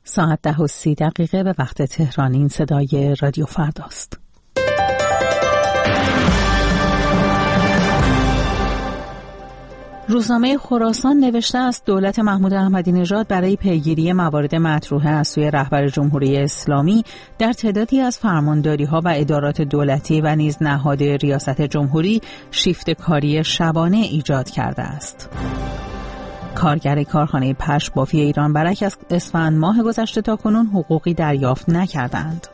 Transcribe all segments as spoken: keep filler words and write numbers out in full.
ساعت ده و سی دقیقه به وقت تهران. این صدای رادیو فرداست. روزنامه خراسان نوشته است دولت محمود احمدی نژاد برای پیگیری موارد مطروحه از سوی رهبر جمهوری اسلامی در تعدادی از فرمانداری‌ها و ادارات دولتی و نیز نهاد ریاست جمهوری شیفت کاری شبانه ایجاد کرده است. کارگر کارخانه پشم بافی ایران برک از اسفند ماه گذشته تا کنون حقوقی دریافت نکردند.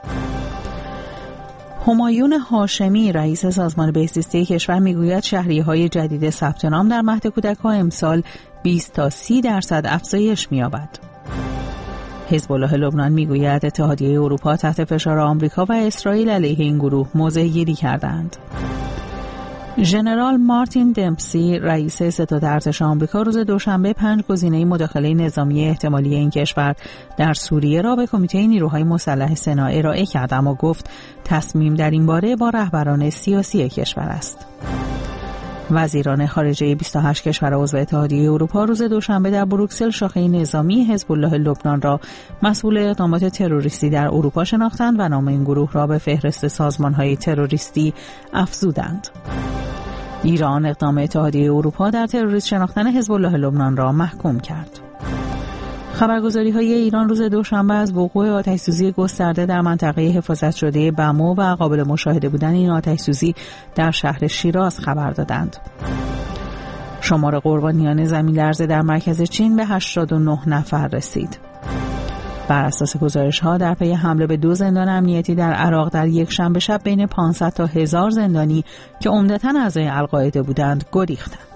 همایون هاشمی رئیس سازمان بهزیستی کشور میگوید شهریه‌های جدید ثبت نام در مهد کودک‌ها امسال بیست تا سی درصد افزایش می‌یابد. حزب الله لبنان میگوید اتحادیه اروپا تحت فشار آمریکا و اسرائیل علیه این گروه موضع گیری کردند. ژنرال مارتین دمپسی رئیس ستاد ارتش آمریکا روز دوشنبه پنج گزینه مداخله نظامی احتمالی این کشور در سوریه را به کمیته نیروهای مسلح سنا ارائه کرد، اما گفت تصمیم در این باره با رهبران سیاسی کشور است. وزیران خارجه بیست و هشت کشور عضو اتحادیه اروپا روز دوشنبه در بروکسل شاخه نظامی حزب الله لبنان را مسئول اقدامات تروریستی در اروپا شناختند و نام این گروه را به فهرست سازمان‌های تروریستی افزودند. ایران اقدام اتحادیه اروپا در تروریست شناختن حزب الله لبنان را محکوم کرد. خبرگزاری‌های ایران روز دوشنبه از وقوع آتش‌سوزی گسترده در منطقه حفاظت شده بمو و قابل مشاهده بودن این آتش‌سوزی در شهر شیراز خبر دادند. شمار قربانیان زمین‌لرزه در مرکز چین به هشتاد و نه نفر رسید. بر اساس گزارش‌ها در پی حمله به دو زندان امنیتی در عراق در یک شنبه شب بین پانصد تا هزار زندانی که عمدتاً اعضای القاعده بودند گریختند.